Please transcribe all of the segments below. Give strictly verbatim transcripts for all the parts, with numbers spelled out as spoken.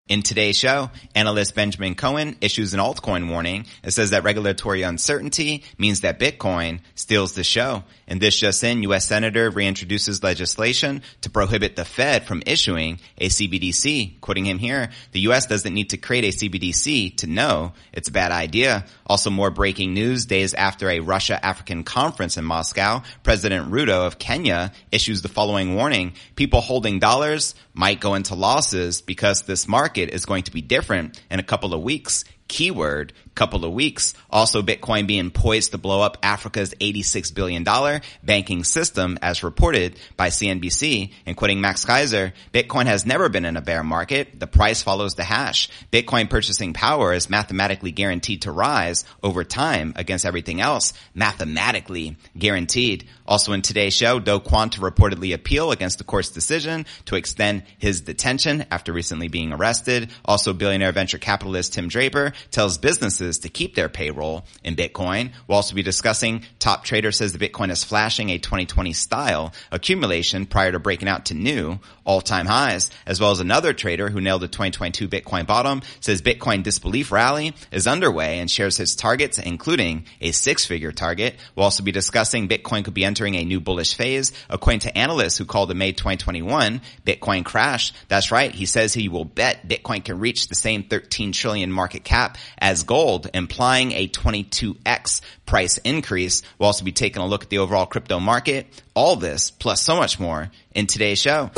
In today's show, analyst Benjamin Cohen issues an altcoin warning. It says that regulatory uncertainty means that Bitcoin steals the show. And this just in, U S Senator reintroduces legislation to prohibit the Fed from issuing a C B D C. Quoting him here, the U S doesn't need to create a C B D C to know it's a bad idea. Also more breaking news, days after a Russia-African conference in Moscow, President Ruto of Kenya issues the following warning. People holding dollars might go into losses because this market is going to be different in a couple of weeks. Keyword, couple of weeks. Also, Bitcoin being poised to blow up Africa's eighty-six billion dollars banking system as reported by C N B C. And quoting Max Kaiser, Bitcoin has never been in a bear market. The price follows the hash. Bitcoin purchasing power is mathematically guaranteed to rise over time against everything else. Mathematically guaranteed. Also in today's show, Do Kwon to reportedly appeal against the court's decision to extend his detention after recently being arrested. Also, billionaire venture capitalist Tim Draper tells businesses to keep their payroll in Bitcoin. We'll also be discussing top trader says the Bitcoin is flashing a twenty twenty style accumulation prior to breaking out to new all-time highs, as well as another trader who nailed the twenty twenty-two Bitcoin bottom says Bitcoin disbelief rally is underway and shares his targets, including a six-figure target. We'll also be discussing Bitcoin could be entering a new bullish phase, according to analysts who called the May twenty twenty-one Bitcoin crash. That's right. He says he will bet Bitcoin can reach the same thirteen trillion market cap as gold, implying a twenty-two x price increase. We'll also be taking a look at the overall crypto market. All this, plus so much more, in today's show.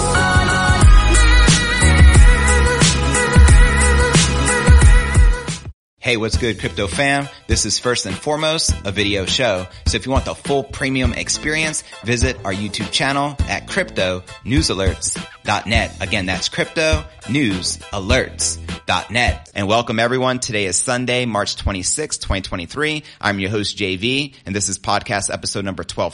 Hey, what's good, crypto fam? This is first and foremost a video show. So if you want the full premium experience, visit our YouTube channel at crypto news alerts dot net. Again, that's crypto news alerts dot net. And welcome everyone. Today is Sunday, March twenty-sixth, twenty twenty-three. I'm your host, J V, and this is podcast episode number twelve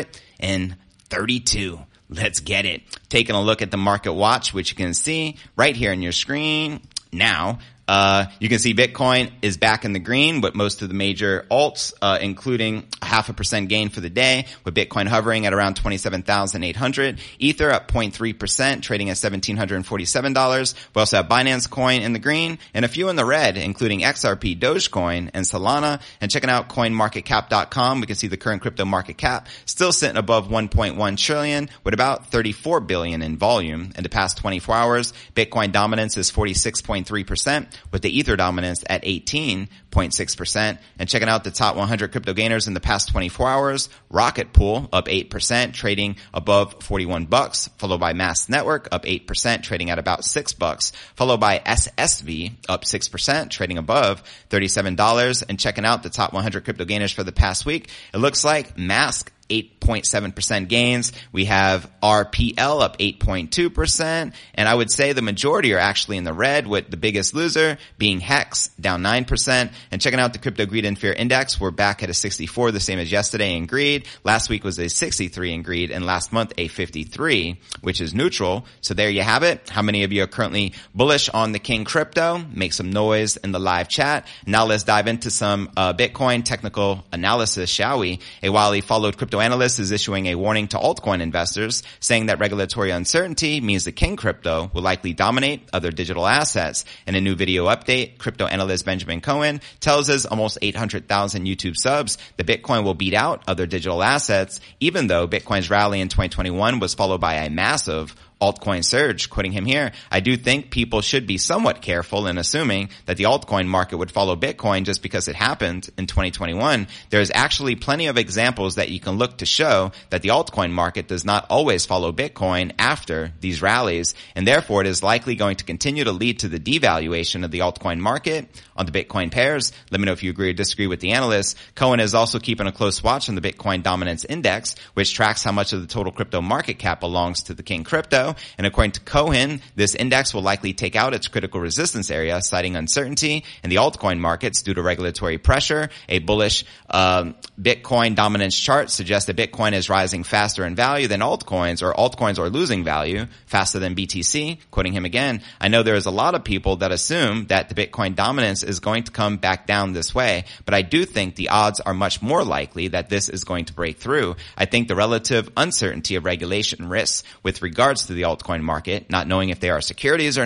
thirty-two. Let's get it. Taking a look at the market watch, which you can see right here on your screen now. Uh, you can see Bitcoin is back in the green with most of the major alts, uh, including a half a percent gain for the day, with Bitcoin hovering at around twenty-seven thousand eight hundred. Ether up zero point three percent, trading at one thousand seven hundred forty-seven dollars. We also have Binance Coin in the green and a few in the red, including X R P, Dogecoin, and Solana. And checking out coin market cap dot com, we can see the current crypto market cap still sitting above one point one trillion with about thirty-four billion in volume. In the past twenty-four hours, Bitcoin dominance is forty-six point three percent. With the Ether dominance at eighteen point six percent. And checking out the top one hundred crypto gainers in the past twenty-four hours, Rocket Pool up eight percent, trading above forty-one bucks, followed by Mass Network up eight percent, trading at about six bucks, followed by S S V up six percent, trading above thirty-seven dollars. And checking out the top one hundred crypto gainers for the past week, it looks like Mask eight point seven percent gains. We have R P L up eight point two percent. And I would say the majority are actually in the red, with the biggest loser being Hex, down nine percent. And checking out the Crypto Greed and Fear Index, we're back at a sixty-four, the same as yesterday in greed. Last week was a sixty-three in greed, and last month a fifty-three, which is neutral. So there you have it. How many of you are currently bullish on the King Crypto? Make some noise in the live chat. Now let's dive into some uh, Bitcoin technical analysis, shall we? A widely followed crypto analyst is issuing a warning to altcoin investors, saying that regulatory uncertainty means the King Crypto will likely dominate other digital assets. In a new video update, crypto analyst Benjamin Cohen tells his almost eight hundred thousand YouTube subs that Bitcoin will beat out other digital assets, even though Bitcoin's rally in twenty twenty-one was followed by a massive altcoin surge. Quoting him here, I do think people should be somewhat careful in assuming that the altcoin market would follow Bitcoin just because it happened in twenty twenty-one. There's actually plenty of examples that you can look to show that the altcoin market does not always follow Bitcoin after these rallies, and therefore it is likely going to continue to lead to the devaluation of the altcoin market on the Bitcoin pairs. Let me know if you agree or disagree with the analyst. Cohen is also keeping a close watch on the Bitcoin Dominance Index, which tracks how much of the total crypto market cap belongs to the King Crypto. And according to Cohen, this index will likely take out its critical resistance area, citing uncertainty in the altcoin markets due to regulatory pressure. A bullish um, Bitcoin dominance chart suggests that Bitcoin is rising faster in value than altcoins, or altcoins are losing value faster than B T C. Quoting him again, I know there is a lot of people that assume that the Bitcoin dominance is going to come back down this way, but I do think the odds are much more likely that this is going to break through. I think the relative uncertainty of regulation risks with regards to the altcoin market, not knowing if they are securities or not,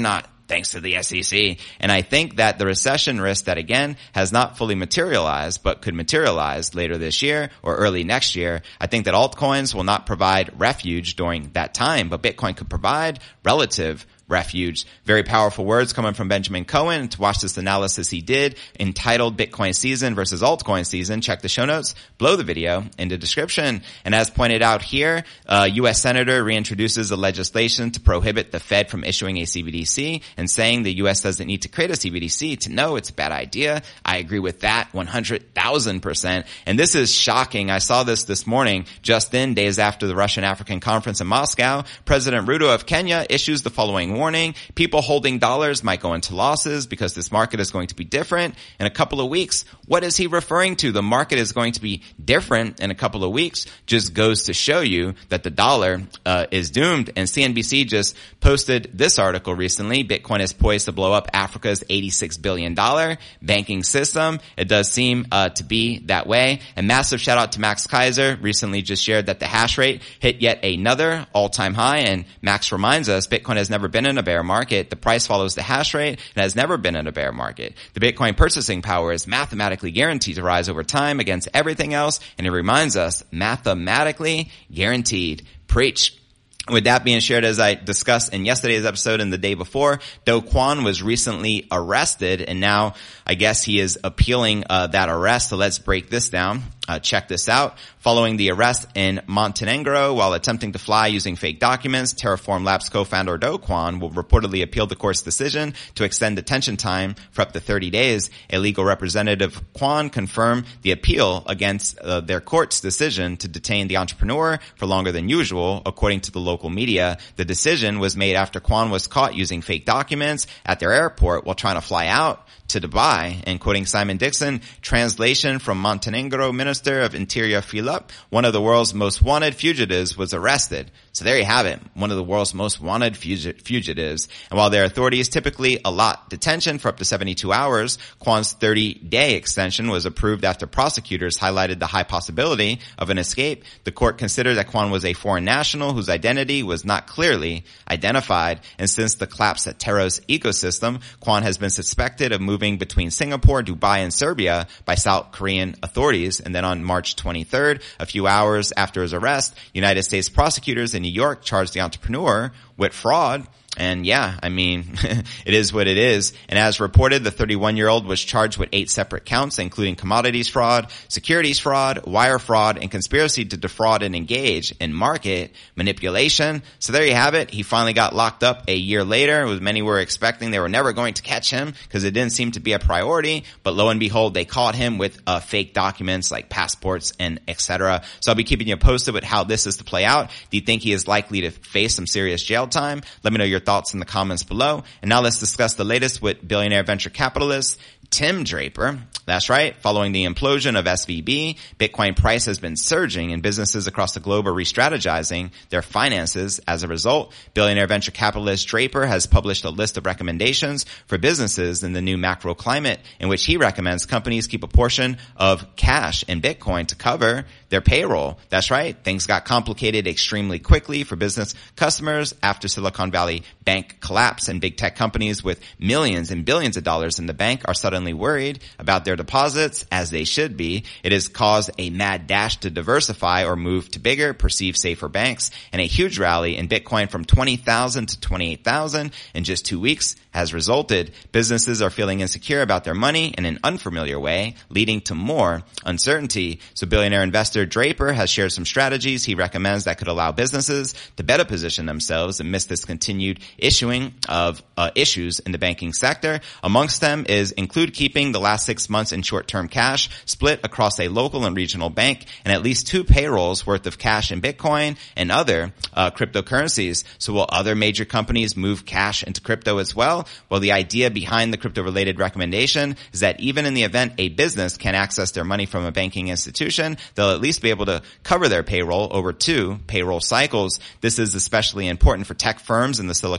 thanks to the S E C. And I think that the recession risk that, again, has not fully materialized, but could materialize later this year or early next year, I think that altcoins will not provide refuge during that time, but Bitcoin could provide relative refuge. Very powerful words coming from Benjamin Cohen. To watch this analysis he did entitled Bitcoin Season versus Altcoin Season, check the show notes below the video in the description. And as pointed out here, uh, U S Senator reintroduces a legislation to prohibit the Fed from issuing a C B D C and saying the U S doesn't need to create a C B D C to know it's a bad idea. I agree with that one hundred thousand percent. And this is shocking. I saw this this morning, just in days after the Russian African Conference in Moscow. President Ruto of Kenya issues the following warning. People holding dollars might go into losses because this market is going to be different in a couple of weeks. What is he referring to? The market is going to be different in a couple of weeks just goes to show you that the dollar uh, is doomed. And C N B C just posted this article recently. Bitcoin is poised to blow up Africa's eighty-six billion dollars banking system. It does seem uh, to be that way. And massive shout out to Max Kaiser. Recently just shared that the hash rate hit yet another all-time high. And Max reminds us Bitcoin has never been in a bear market. The price follows the hash rate and has never been in a bear market. The Bitcoin purchasing power is mathematically guaranteed to rise over time against everything else. And it reminds us, mathematically guaranteed. Preach. With that being shared, as I discussed in yesterday's episode and the day before, Do Kwon was recently arrested, and now I guess he is appealing uh, that arrest. So let's break this down. Uh, check this out. Following the arrest in Montenegro while attempting to fly using fake documents, Terraform Labs co-founder Do Kwon will reportedly appeal the court's decision to extend detention time for up to thirty days. A legal representative of Kwon confirmed the appeal against uh, their court's decision to detain the entrepreneur for longer than usual, according to the local media. The decision was made after Kwon was caught using fake documents at their airport while trying to fly out to Dubai. And quoting Simon Dixon, translation from Montenegro Minister of Interior Filip, one of the world's most wanted fugitives was arrested. So there you have it, one of the world's most wanted fugit- fugitives. And while their authorities typically allot detention for up to seventy-two hours, Kwon's thirty-day extension was approved after prosecutors highlighted the high possibility of an escape. The court considered that Kwon was a foreign national whose identity was not clearly identified. And since the collapse at Terra's ecosystem, Kwon has been suspected of moving between Singapore, Dubai, and Serbia by South Korean authorities. And then on March twenty-third, a few hours after his arrest, United States prosecutors in New York charged the entrepreneur with fraud. And yeah, I mean, it is what it is. And as reported, the thirty-one-year-old was charged with eight separate counts, including commodities fraud, securities fraud, wire fraud, and conspiracy to defraud and engage in market manipulation. So there you have it. He finally got locked up a year later. It was many were expecting they were never going to catch him because it didn't seem to be a priority. But lo and behold, they caught him with uh, fake documents like passports and et cetera. So I'll be keeping you posted with how this is to play out. Do you think he is likely to face some serious jail time? Let me know your thoughts in the comments below. And now let's discuss the latest with billionaire venture capitalist Tim Draper. That's right. Following the implosion of S V B, Bitcoin price has been surging and businesses across the globe are re-strategizing their finances. As a result, billionaire venture capitalist Draper has published a list of recommendations for businesses in the new macro climate in which he recommends companies keep a portion of cash in Bitcoin to cover their payroll. That's right. Things got complicated extremely quickly for business customers after Silicon Valley Bank collapse, and big tech companies with millions and billions of dollars in the bank are suddenly worried about their deposits, as they should be. It has caused a mad dash to diversify or move to bigger, perceived safer banks, and a huge rally in Bitcoin from twenty thousand to twenty-eight thousand in just two weeks has resulted. Businesses are feeling insecure about their money in an unfamiliar way, leading to more uncertainty. So billionaire investor Draper has shared some strategies he recommends that could allow businesses to better position themselves amidst this continued issuing of uh, issues in the banking sector. Amongst them is include keeping the last six months in short-term cash split across a local and regional bank and at least two payrolls worth of cash in Bitcoin and other uh, cryptocurrencies. So will other major companies move cash into crypto as well? Well, the idea behind the crypto-related recommendation is that even in the event a business can access their money from a banking institution, they'll at least be able to cover their payroll over two payroll cycles. This is especially important for tech firms in the Silicon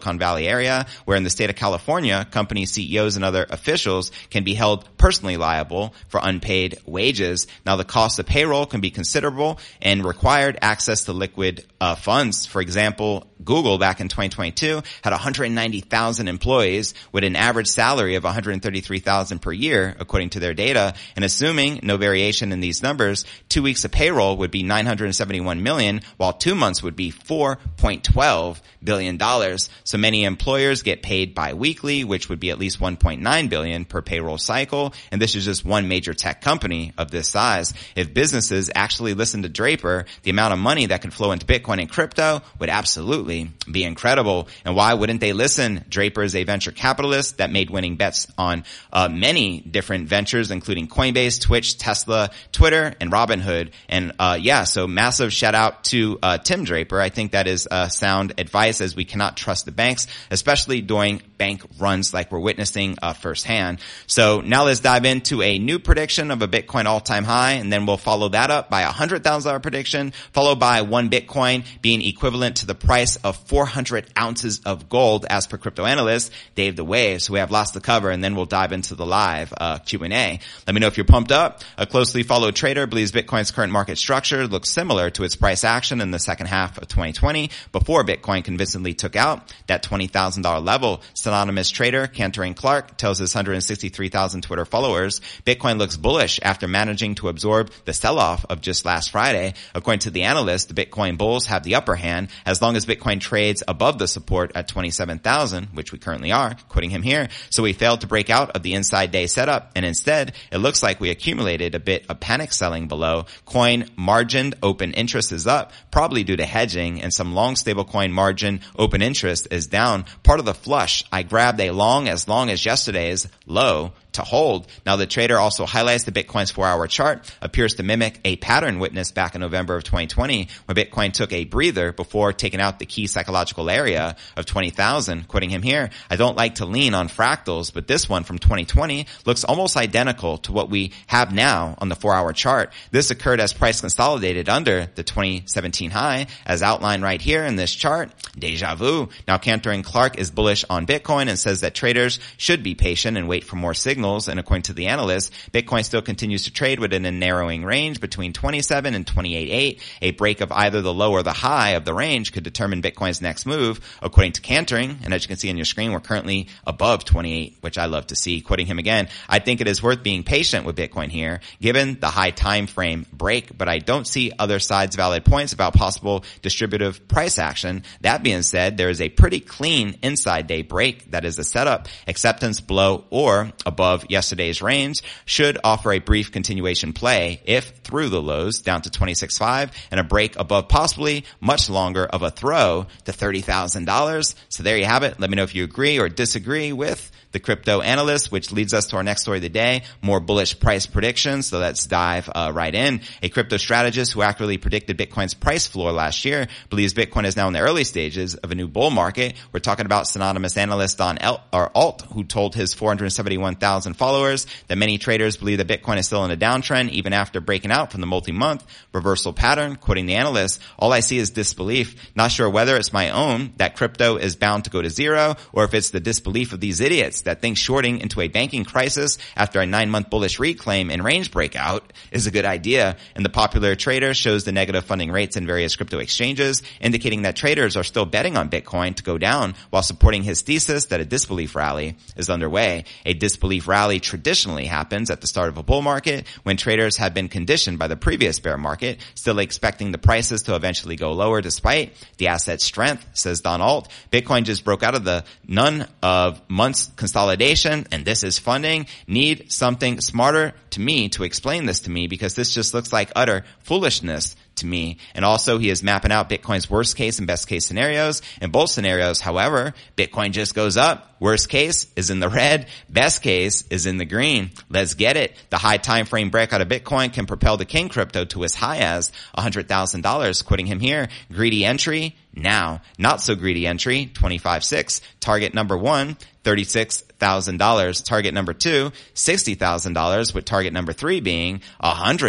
Silicon Valley area, where in the state of California, company C E Os and other officials can be held personally liable for unpaid wages. Now, the cost of payroll can be considerable and required access to liquid uh, funds. For example, Google back in twenty twenty-two had one hundred ninety thousand employees with an average salary of one hundred thirty-three thousand per year, according to their data. And assuming no variation in these numbers, two weeks of payroll would be nine hundred seventy-one million, while two months would be four point one two billion dollars. So many employers get paid bi-weekly, which would be at least one point nine billion dollars per payroll cycle. And this is just one major tech company of this size. If businesses actually listen to Draper, the amount of money that could flow into Bitcoin and crypto would absolutely be incredible. And why wouldn't they listen? Draper is a venture capitalist that made winning bets on uh, many different ventures, including Coinbase, Twitch, Tesla, Twitter, and Robinhood. And uh yeah, so massive shout out to uh Tim Draper. I think that is uh sound advice, as we cannot trust the banks, especially during bank runs like we're witnessing uh firsthand. So now let's dive into a new prediction of a Bitcoin all-time high, and then we'll follow that up by a one hundred thousand dollars prediction, followed by one Bitcoin being equivalent to the price of four hundred ounces of gold, as per crypto analyst Dave the Wave. So we have lots to cover, and then we'll dive into the live uh Q and A. Let me know if you're pumped up. A closely followed trader believes Bitcoin's current market structure looks similar to its price action in the second half of twenty twenty, before Bitcoin convincingly took out that twenty thousand dollars level. Synonymous trader Cantor and Clark tells his one hundred sixty-three thousand Twitter followers Bitcoin looks bullish after managing to absorb the sell-off of just last Friday. According to the analyst, the Bitcoin bulls have the upper hand as long as Bitcoin trades above the support at twenty-seven thousand, which we currently are, quoting him here. So we failed to break out of the inside day setup, and instead it looks like we accumulated a bit of panic selling below. Coin margined open interest is up, probably due to hedging, and some long stablecoin margin open interest is down. Part of the flush, I grabbed a long as long as yesterday's low to hold. Now, the trader also highlights that Bitcoin's four-hour chart appears to mimic a pattern witnessed back in November of twenty twenty, when Bitcoin took a breather before taking out the key psychological area of twenty thousand. Quoting him here, I don't like to lean on fractals, but this one from twenty twenty looks almost identical to what we have now on the four-hour chart. This occurred as price consolidated under the twenty seventeen high, as outlined right here in this chart. Deja vu. Now, Cantor and Clark is bullish on Bitcoin and says that traders should be patient and wait for more signals. And according to the analyst, Bitcoin still continues to trade within a narrowing range between twenty-seven and twenty-eight point eight. A break of either the low or the high of the range could determine Bitcoin's next move, according to Cantoring. And as you can see on your screen, we're currently above twenty-eight, which I love to see. Quoting him again, I think it is worth being patient with Bitcoin here, given the high time frame break, but I don't see other sides' valid points about possible distributive price action. That being said, there is a pretty clean inside day break that is a setup. Acceptance below or above yesterday's range should offer a brief continuation play if through the lows down to twenty-six point five, and a break above possibly much longer of a throw to thirty thousand dollars. So there you have it. Let me know if you agree or disagree with the crypto analyst, which leads us to our next story of the day, more bullish price predictions. So let's dive uh, right in. A crypto strategist who accurately predicted Bitcoin's price floor last year believes Bitcoin is now in the early stages of a new bull market. We're talking about synonymous analyst Don El- or Alt, who told his four hundred seventy-one thousand followers that many traders believe that Bitcoin is still in a downtrend even after breaking out from the multi-month reversal pattern. Quoting the analyst, all I see is disbelief. Not sure whether it's my own that crypto is bound to go to zero, or if it's the disbelief of these idiots that think shorting into a banking crisis after a nine-month bullish reclaim and range breakout is a good idea. And the popular trader shows the negative funding rates in various crypto exchanges, indicating that traders are still betting on Bitcoin to go down, while supporting his thesis that a disbelief rally is underway. A disbelief rally traditionally happens at the start of a bull market when traders have been conditioned by the previous bear market, still expecting the prices to eventually go lower despite the asset's strength, says Don Alt. Bitcoin just broke out of the none of months consolidation, and this is funding. Need something smarter to me to explain this to me, because this just looks like utter foolishness to me. And also, he is mapping out Bitcoin's worst case and best case scenarios. In both scenarios, however, Bitcoin just goes up. Worst case is in the red. Best case is in the green. Let's get it. The high time frame breakout of Bitcoin can propel the king crypto to as high as one hundred thousand dollars. Quoting him here, greedy entry now. Not so greedy entry, twenty-five six. Target number one, thirty-six thousand dollars. Target number two, sixty thousand dollars, with target number three being one hundred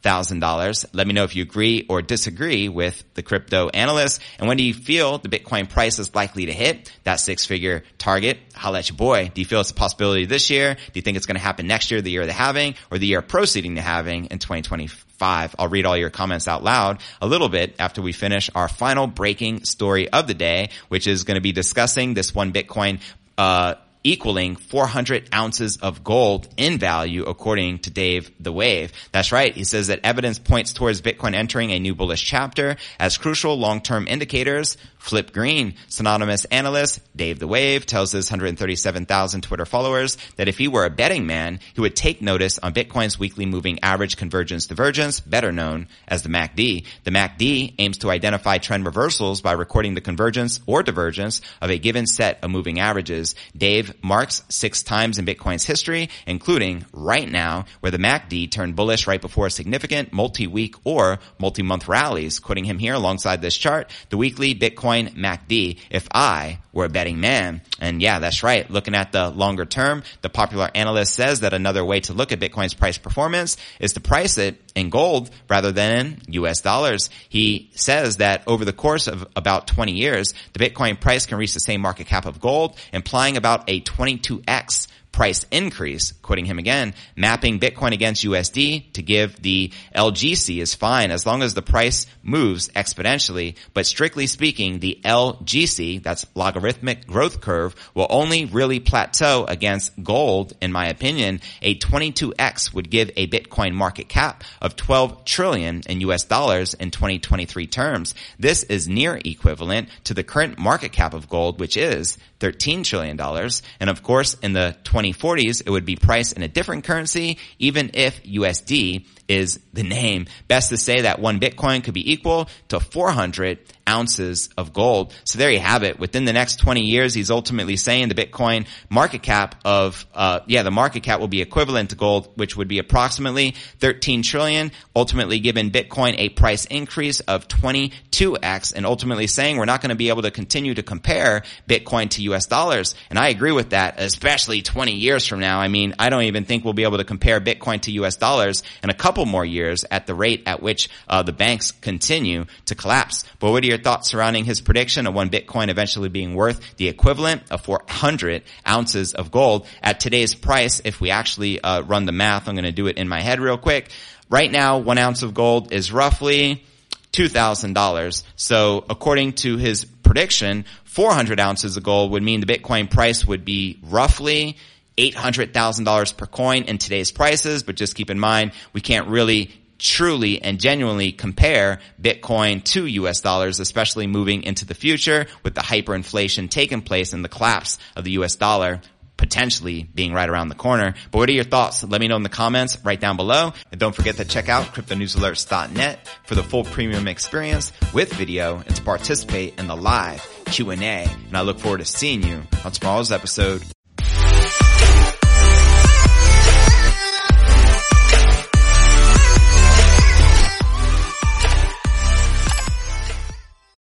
thousand dollars. Let me know if you agree or disagree with the crypto analyst. And when do you feel the Bitcoin price is likely to hit that six-figure target? Holla at your boy. Do you feel it's a possibility this year? Do you think it's going to happen next year, the year of the halving, or the year proceeding to halving in twenty twenty-five? I'll read all your comments out loud a little bit after we finish our final breaking story of the day, which is going to be discussing this one Bitcoin uh equaling four hundred ounces of gold in value, according to Dave the Wave. That's right. He says that evidence points towards Bitcoin entering a new bullish chapter as crucial long-term indicators flip green. Synonymous analyst Dave the Wave tells his one hundred thirty-seven thousand Twitter followers that if he were a betting man, he would take notice on Bitcoin's weekly moving average convergence divergence, better known as the M A C D. The M A C D aims to identify trend reversals by recording the convergence or divergence of a given set of moving averages. Dave marks six times in Bitcoin's history, including right now, where the M A C D turned bullish right before significant multi-week or multi-month rallies. Quoting him here alongside this chart, the weekly Bitcoin M A C D, if I were a betting man. And yeah, that's right. Looking at the longer term, the popular analyst says that another way to look at Bitcoin's price performance is to price it in gold rather than in U S dollars. He says that over the course of about twenty years, the Bitcoin price can reach the same market cap of gold, implying about a twenty-two x price increase. Quoting him again, mapping Bitcoin against U S D to give the L G C is fine as long as the price moves exponentially. But strictly speaking, the L G C, that's logarithmic growth curve, will only really plateau against gold. In my opinion, a twenty-two x would give a Bitcoin market cap of twelve trillion in U S dollars in twenty twenty-three terms. This is near equivalent to the current market cap of gold, which is thirteen trillion dollars. And of course, in the twenty forties, it would be priced in a different currency, even if U S D is the name. Best to say that one Bitcoin could be equal to four hundred ounces of gold. So there you have it. Within the next twenty years, he's ultimately saying the Bitcoin market cap of, uh, yeah, the market cap will be equivalent to gold, which would be approximately thirteen trillion, ultimately giving Bitcoin a price increase of twenty-two x, and ultimately saying we're not going to be able to continue to compare Bitcoin to U S dollars. And I agree with that, especially twenty years from now. I mean, I don't even think we'll be able to compare Bitcoin to U S dollars in a couple more years at the rate at which uh, the banks continue to collapse. But what are your thoughts surrounding his prediction of one Bitcoin eventually being worth the equivalent of four hundred ounces of gold at today's price? If we actually uh, run the math, I'm going to do it in my head real quick. Right now, one ounce of gold is roughly two thousand dollars. So according to his prediction, four hundred ounces of gold would mean the Bitcoin price would be roughly eight hundred thousand dollars per coin in today's prices. But just keep in mind, we can't really truly and genuinely compare Bitcoin to U S dollars, especially moving into the future with the hyperinflation taking place and the collapse of the U S dollar potentially being right around the corner. But what are your thoughts? Let me know in the comments right down below. And don't forget to check out crypto news alerts dot net for the full premium experience with video and to participate in the live Q and A. And I look forward to seeing you on tomorrow's episode